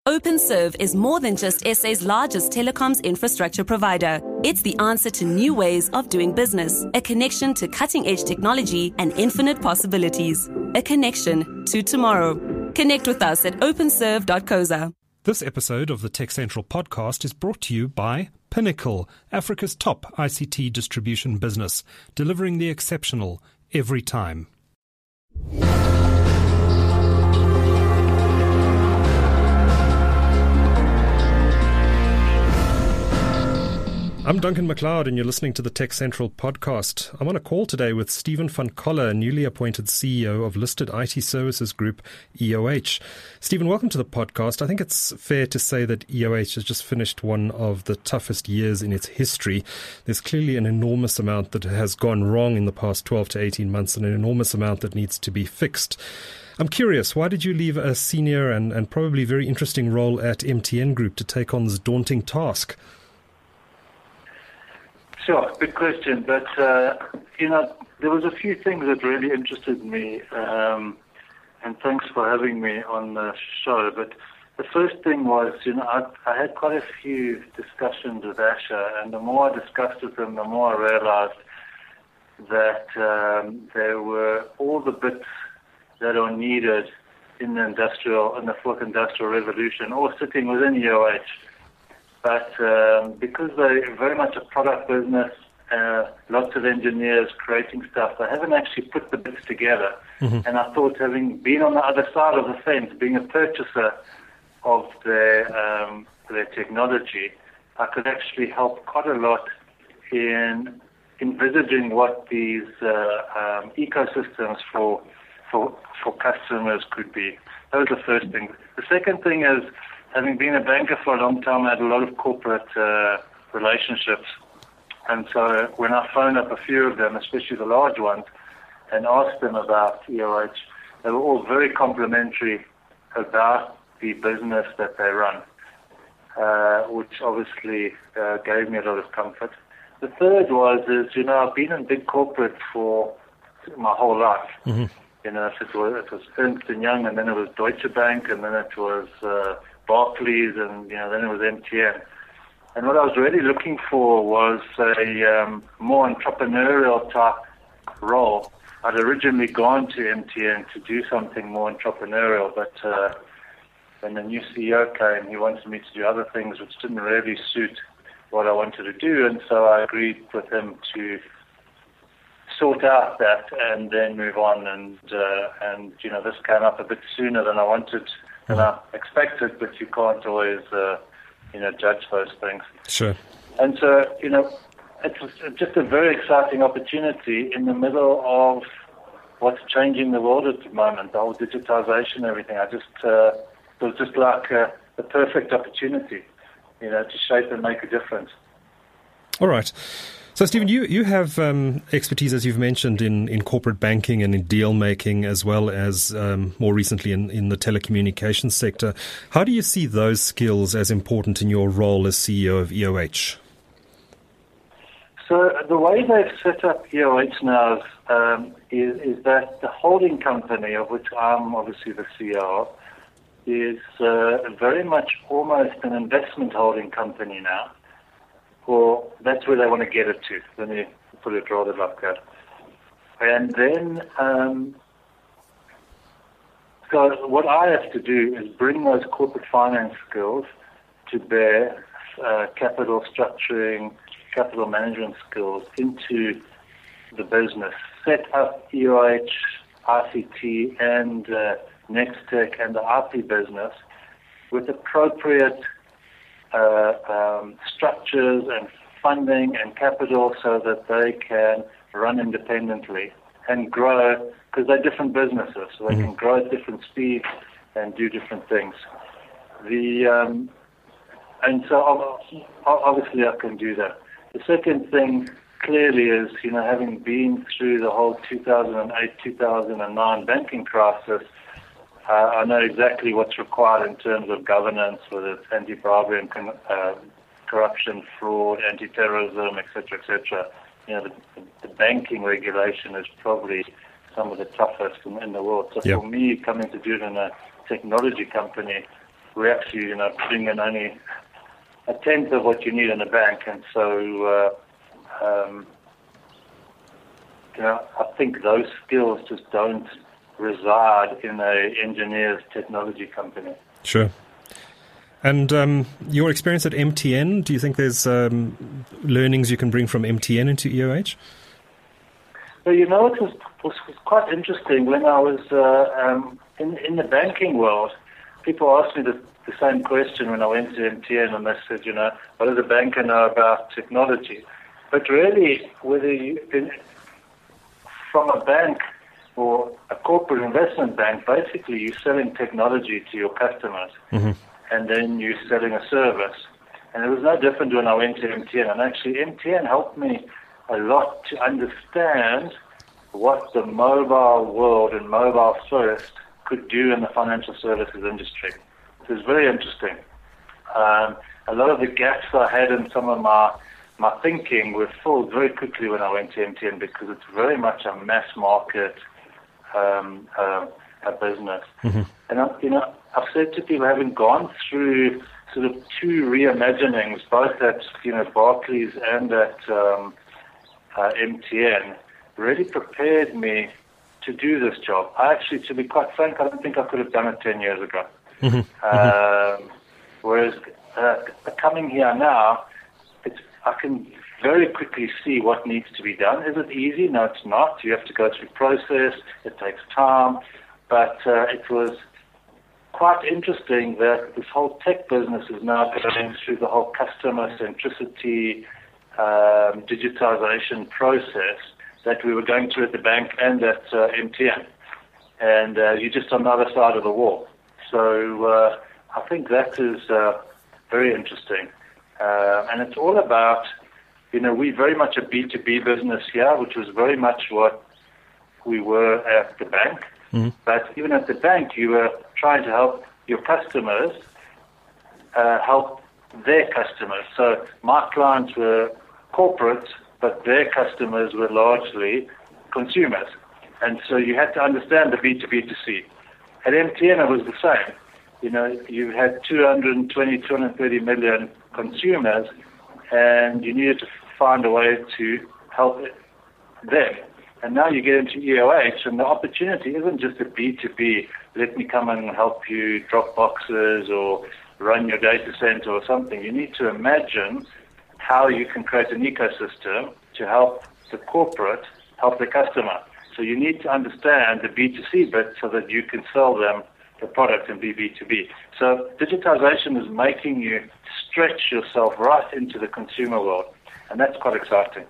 OpenServe is more than just SA's largest telecoms infrastructure provider. It's the answer to new ways of doing business, a connection to cutting-edge technology and infinite possibilities, a connection to tomorrow. Connect with us at openserve.coza. This episode of the Tech Central podcast is brought to you by Pinnacle, Africa's top ICT distribution business, delivering the exceptional every time. I'm Duncan McLeod, and you're listening to the Tech Central podcast. I'm on a call today with Stephen van Coller, newly appointed CEO of listed IT services group EOH. Stephen, welcome to the podcast. I think it's fair to say that EOH has just finished one of the toughest years in its history. There's clearly an enormous amount that has gone wrong in the past 12 to 18 months and an enormous amount that needs to be fixed. I'm curious, why did you leave a senior and probably very interesting role at MTN Group to take on this daunting task? Sure, good question. But, there was a few things that really interested me, and thanks for having me on the show. But the first thing was, I had quite a few discussions with Asher, and the more I discussed with him, the more I realized that there were all the bits that are needed in the fourth industrial revolution, all sitting within EOH. But because they're very much a product business, lots of engineers creating stuff, they haven't actually put the bits together. Mm-hmm. And I thought, having been on the other side of the fence, being a purchaser of their technology, I could actually help quite a lot in envisaging what these ecosystems for customers could be. That was the first thing. The second thing is, having been a banker for a long time, I had a lot of corporate relationships. And so when I phoned up a few of them, especially the large ones, and asked them about EOH, they were all very complimentary about the business that they run, which obviously gave me a lot of comfort. The third I've been in big corporate for my whole life. Mm-hmm. It was Ernst & Young, and then it was Deutsche Bank, and then it was Barclays, and then it was MTN. And what I was really looking for was a more entrepreneurial type role. I'd originally gone to MTN to do something more entrepreneurial, but when the new CEO came, he wanted me to do other things which didn't really suit what I wanted to do, and so I agreed with him to sort out that and then move on. And this came up a bit sooner than I wanted. And I expected, but you can't always, judge those things. Sure. And so, it was just a very exciting opportunity in the middle of what's changing the world at the moment, the whole digitization, everything. It was just like the perfect opportunity, to shape and make a difference. All right. So, Stephen, you have expertise, as you've mentioned, in corporate banking and in deal making, as well as more recently in the telecommunications sector. How do you see those skills as important in your role as CEO of EOH? So the way they've set up EOH now is that the holding company, of which I'm obviously the CEO, is very much almost an investment holding company now. Or that's where they want to get it to. Let me put it rather like that. And then, so what I have to do is bring those corporate finance skills to bear, capital structuring, capital management skills into the business. Set up EOH, ICT, and Nextech and the IP business with appropriate structures and funding and capital so that they can run independently and grow, because they're different businesses, so they can grow at different speeds and do different things. And so obviously I can do that. The second thing clearly is, having been through the whole 2008-2009 banking crisis, I know exactly what's required in terms of governance, whether it's anti-bribery and corruption, fraud, anti-terrorism, etc. The banking regulation is probably some of the toughest in the world. So for me, coming to do it in a technology company, we're actually, putting in only a tenth of what you need in a bank. And so, I think those skills just don't reside in a engineer's technology company. Sure. And your experience at MTN, do you think there's learnings you can bring from MTN into EOH? Well, it was quite interesting. When I was in the banking world, people asked me the same question when I went to MTN, and they said, what does a banker know about technology? But really, whether from a bank or a corporate investment bank, basically you're selling technology to your customers, and then you're selling a service. And it was no different when I went to MTN. And actually, MTN helped me a lot to understand what the mobile world and mobile first could do in the financial services industry. It was very interesting. A lot of the gaps I had in some of my thinking were filled very quickly when I went to MTN, because it's very much a mass market a business. And I've said to people, having gone through sort of two reimaginings, both at Barclays and at MTN, really prepared me to do this job. To be quite frank, I don't think I could have done it 10 years ago. Whereas coming here now, I can very quickly see what needs to be done. Is it easy? No, it's not. You have to go through process. It takes time. But it was quite interesting that this whole tech business is now going through the whole customer centricity, digitization process that we were going through at the bank and at MTN. And you're just on the other side of the wall. So I think that is very interesting. And it's all about, we're very much a B2B business here, which was very much what we were at the bank. But even at the bank, you were trying to help your customers help their customers. So my clients were corporates, but their customers were largely consumers. And so you had to understand the B2B2C. At MTN, it was the same. You had 220, 230 million consumers, and you needed to find a way to help them. And now you get into EOH, and the opportunity isn't just a B2B, let me come and help you drop boxes or run your data center or something. You need to imagine how you can create an ecosystem to help the corporate help the customer. So you need to understand the B2C bit so that you can sell them the product and be B2B. So digitization is making you stretch yourself right into the consumer world, and that's quite exciting.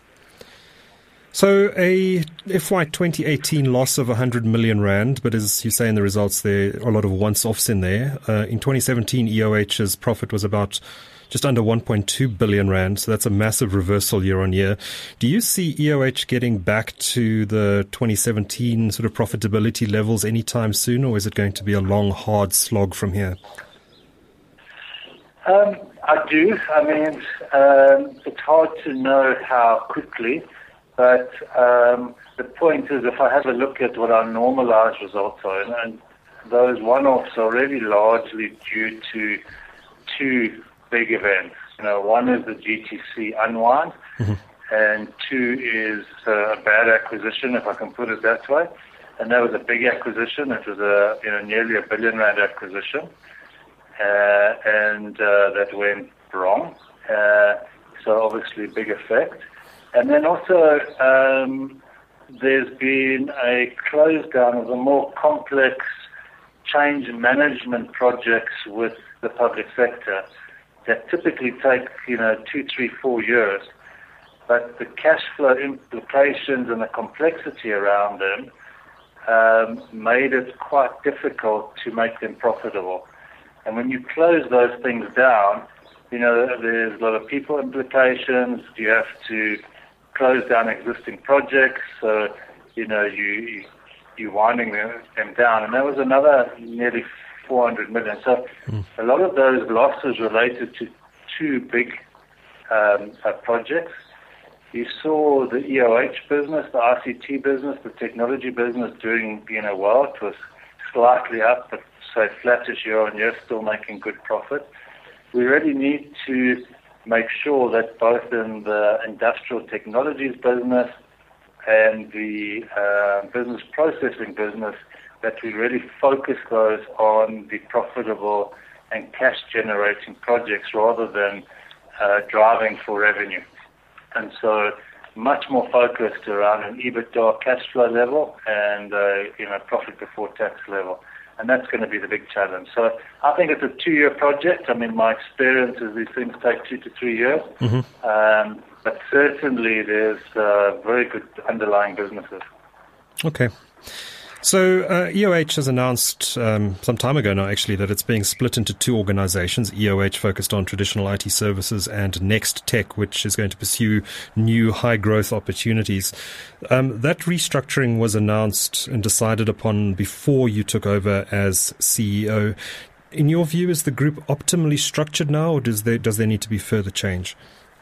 So a FY 2018 loss of 100 million rand, but as you say in the results, there are a lot of once-offs in there. In 2017, EOH's profit was about just under 1.2 billion rand, so that's a massive reversal year on year. Do you see EOH getting back to the 2017 sort of profitability levels anytime soon, or is it going to be a long, hard slog from here? I do. I mean, it's hard to know how quickly, but the point is, if I have a look at what our normalized results are, and those one-offs are really largely due to two big events. One is the GTC unwind, and two is a bad acquisition, if I can put it that way. And that was a big acquisition. It was nearly a 1 billion rand acquisition, and that went wrong. So obviously, big effect. And then also, there's been a close down of the more complex change management projects with the public sector that typically take, 2, 3, 4 years. But the cash flow implications and the complexity around them made it quite difficult to make them profitable. And when you close those things down, there's a lot of people implications. You have to close down existing projects. So, you're winding them down. And that was another nearly 400 million. So a lot of those losses related to two big projects. You saw the EOH business, the ICT business, the technology business doing well. It was slightly up, but say, flattish year on year, still making good profit. We really need to make sure that both in the industrial technologies business and the business processing business, that we really focus those on the profitable and cash-generating projects rather than driving for revenue. And so much more focused around an EBITDA cash flow level and profit before tax level. And that's going to be the big challenge. So I think it's a 2-year project. I mean, my experience is these things take 2 to 3 years. Mm-hmm. But certainly there's very good underlying businesses. Okay. So EOH has announced some time ago now, actually, that it's being split into 2 organizations. EOH focused on traditional IT services and Next Tech, which is going to pursue new high-growth opportunities. That restructuring was announced and decided upon before you took over as CEO. In your view, is the group optimally structured now, or does there need to be further change?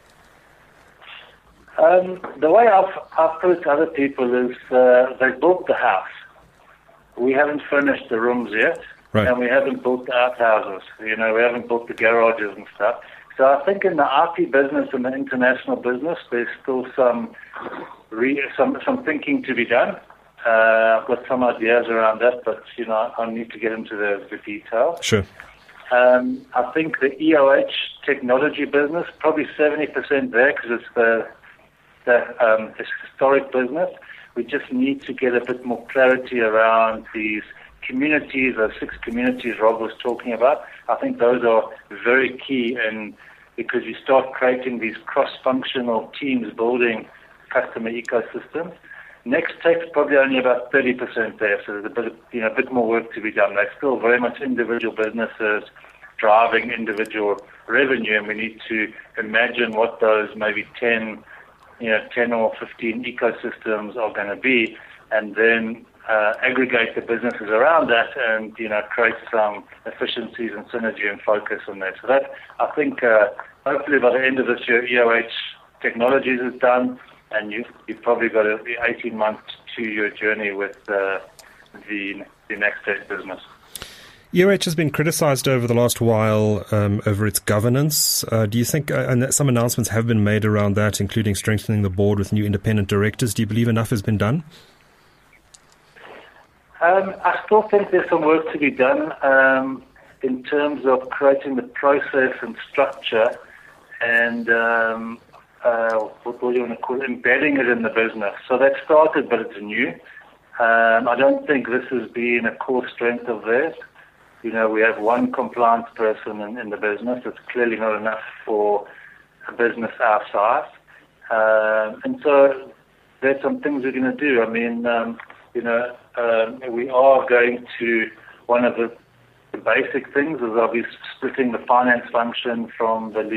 The way I've put it to other people is they built the house. We haven't finished the rooms yet, right. And we haven't built the outhouses. We haven't built the garages and stuff. So I think in the IT business and the international business, there's still some thinking to be done. I've got some ideas around that, but I need to get into the detail. Sure. I think the EOH technology business, probably 70% there because it's the historic business. We just need to get a bit more clarity around these communities, those 6 communities Rob was talking about. I think those are very key, and because you start creating these cross-functional teams building customer ecosystems. Next Tech's probably only about 30% there, so there's a bit more work to be done. They're still very much individual businesses driving individual revenue, and we need to imagine what those maybe 10 or 15 ecosystems are going to be, and then aggregate the businesses around that and, create some efficiencies and synergy and focus on that. So that, I think, hopefully by the end of this year, EOH Technologies is done, and you've probably got an 18-month to 2-year journey with the Next Tech business. EOH has been criticized over the last while over its governance. Do you think, and some announcements have been made around that, including strengthening the board with new independent directors, do you believe enough has been done? I still think there's some work to be done in terms of creating the process and structure and what do you want to call it, embedding it in the business. So that started, but it's new. I don't think this has been a core strength of theirs. We have one compliance person in the business. It's clearly not enough for a business our size. And so there's some things we're going to do. I mean, we are going to, one of the basic things is I'll be splitting the finance function from the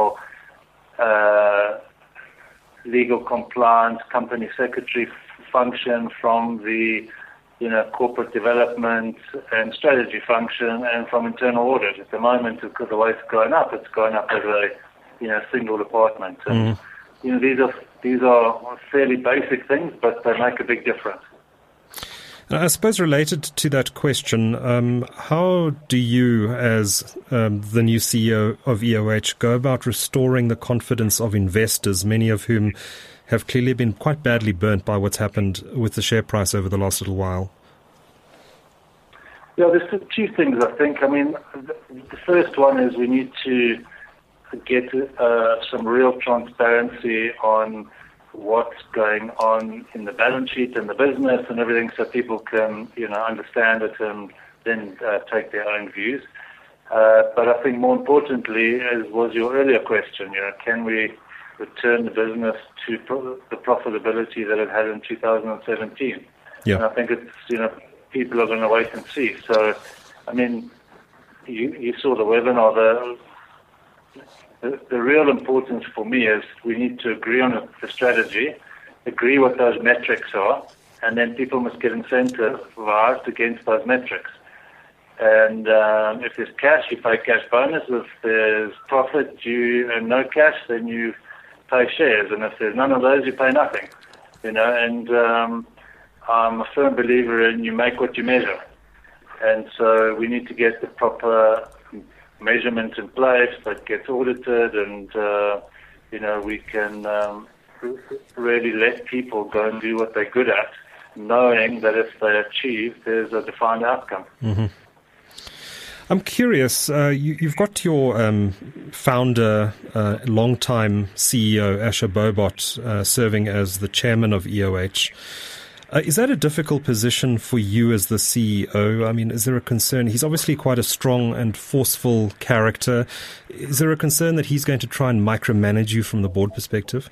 legal compliance company secretary function from the corporate development and strategy function and from internal audit. At the moment, because the way it's going up as a single department. And these are fairly basic things, but they make a big difference. I suppose related to that question, how do you, as the new CEO of EOH, go about restoring the confidence of investors, many of whom have clearly been quite badly burnt by what's happened with the share price over the last little while? Yeah, there's 2 things, I think. I mean, the first one is we need to get some real transparency on what's going on in the balance sheet and the business and everything, so people can, understand it and then take their own views. But I think more importantly, as was your earlier question, can we return the business to the profitability that it had in 2017? Yeah. And I think it's, people are going to wait and see. So, I mean, you saw the webinar. The real importance for me is we need to agree on the strategy, agree what those metrics are, and then people must get incentivized against those metrics. And if there's cash, you pay cash bonus. If there's profit and no cash, then you pay shares. And if there's none of those, you pay nothing. And I'm a firm believer in you make what you measure. And so we need to get the proper measurement in place that gets audited, and we can really let people go and do what they're good at, knowing that if they achieve, there's a defined outcome. Mm-hmm. I'm curious, you've got your founder, long-time CEO, Asher Bohbot, serving as the chairman of EOH. Is that a difficult position for you as the CEO? I mean, is there a concern? He's obviously quite a strong and forceful character. Is there a concern that he's going to try and micromanage you from the board perspective?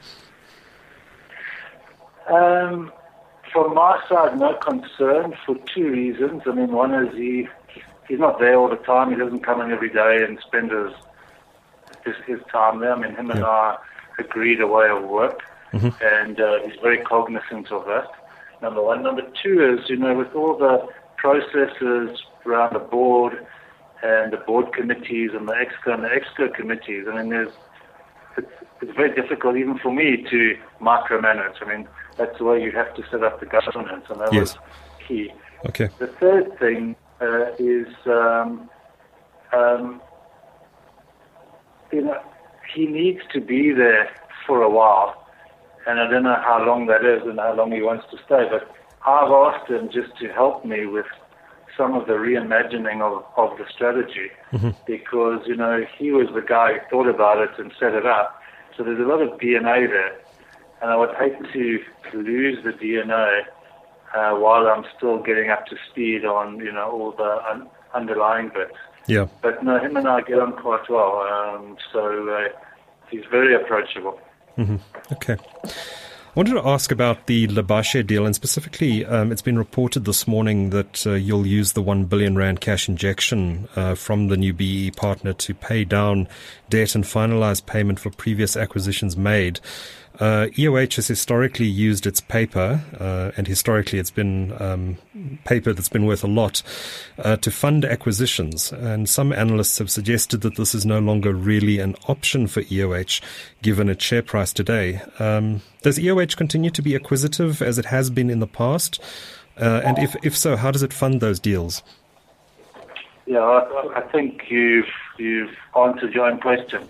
From my side, no concern for two reasons. I mean, one is he's not there all the time. He doesn't come in every day and spend his time there. I mean, him and I agreed a way of work, and he's very cognizant of that. Number one. Number two is, with all the processes around the board and the board committees and the exco committees, I mean, it's very difficult even for me to micromanage. I mean, that's the way you have to set up the governance, and that was key. Okay. The third thing is, he needs to be there for a while. And I don't know how long that is and how long he wants to stay, but I've asked him just to help me with some of the reimagining of the strategy, because, he was the guy who thought about it and set it up. So there's a lot of DNA there, and I would hate to lose the DNA while I'm still getting up to speed on, all the underlying bits. Yeah. But no, him and I get on quite well, so he's very approachable. Mm-hmm. Okay. I wanted to ask about the Lebashe deal, and specifically, it's been reported this morning that you'll use the 1 billion rand cash injection from the new BEE partner to pay down debt and finalize payment for previous acquisitions made. EOH has historically used its paper, and historically it's been paper that's been worth a lot, to fund acquisitions. And some analysts have suggested that this is no longer really an option for EOH, given its share price today. Does EOH continue to be acquisitive as it has been in the past? And if so, how does it fund those deals? Yeah, I think you've answered your own question.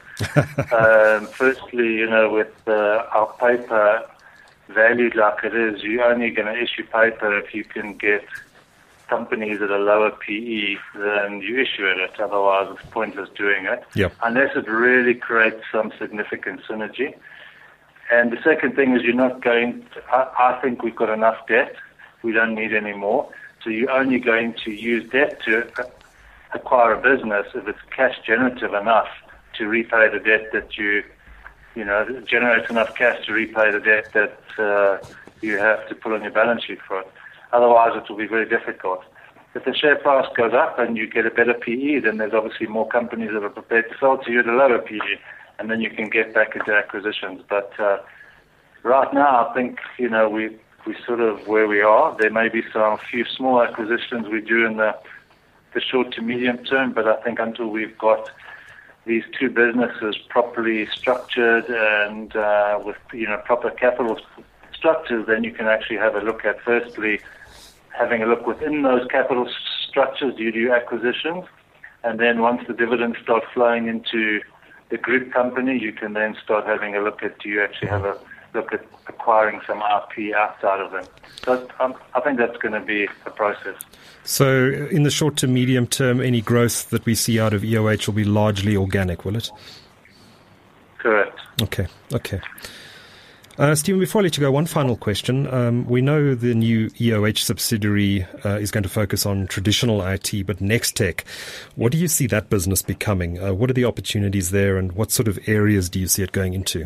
Firstly, with our paper valued like it is, you're only going to issue paper if you can get companies at a lower PE than you issue it at. Otherwise, it's pointless doing it, unless it really creates some significant synergy. And the second thing is, you're not going to, I think we've got enough debt. We don't need any more. So you're only going to use debt to acquire a business if it's cash generative enough to repay the debt that generates enough cash to repay the debt that you have to put on your balance sheet for it. Otherwise, it will be very difficult. If the share price goes up and you get a better PE, then there's obviously more companies that are prepared to sell to you at a lower PE, and then you can get back into acquisitions. But right now, I think, we're sort of where we are. There may be a few small acquisitions we do in the short to medium term, but I think until we've got these two businesses properly structured and with proper capital structures, then you can actually have a look at, firstly, having a look within those capital structures, do you do acquisitions? And then once the dividends start flowing into the group company, you can then start having a look at, do you actually have a look at acquiring some IP outside of them. So I think that's going to be a process. So in the short to medium term, any growth that we see out of EOH will be largely organic, will it? Correct. Okay. Stephen, before I let you go, one final question. We know the new EOH subsidiary is going to focus on traditional IT, but Nextec, what do you see that business becoming? What are the opportunities there, and what sort of areas do you see it going into?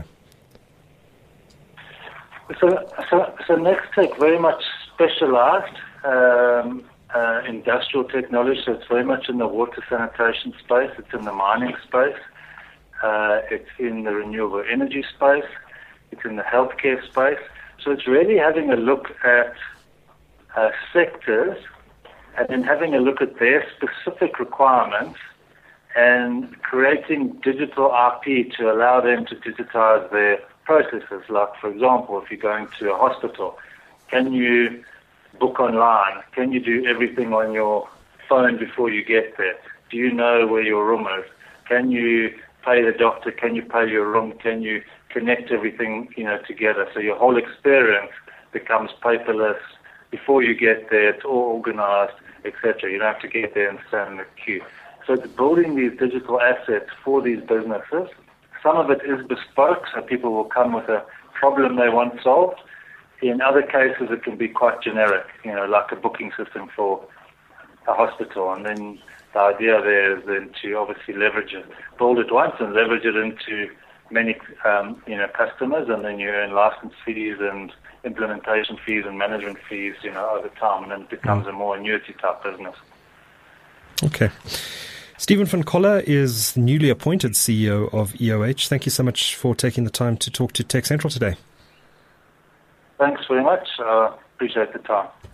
So Nextec very much specialized industrial technology. So it's very much in the water sanitation space. It's in the mining space. It's in the renewable energy space. It's in the healthcare space. So it's really having a look at sectors and then having a look at their specific requirements and creating digital IP to allow them to digitize their processes. Like, for example, if you're going to a hospital, can you book online? Can you do everything on your phone before you get there? Do you know where your room is? Can you pay the doctor? Can you pay your room? Can you connect everything, together? So your whole experience becomes paperless. Before you get there, it's all organized, etc. You don't have to get there and stand in the queue. So it's building these digital assets for these businesses. Some of it is bespoke, so people will come with a problem they want solved. In other cases, it can be quite generic, like a booking system for a hospital. And then the idea there is then to obviously leverage it, build it once and leverage it into many, customers, and then you earn license fees and implementation fees and management fees, over time, and then it becomes a more annuity-type business. Okay. Stephen van Coller is newly appointed CEO of EOH. Thank you so much for taking the time to talk to Tech Central today. Thanks very much. Appreciate the time.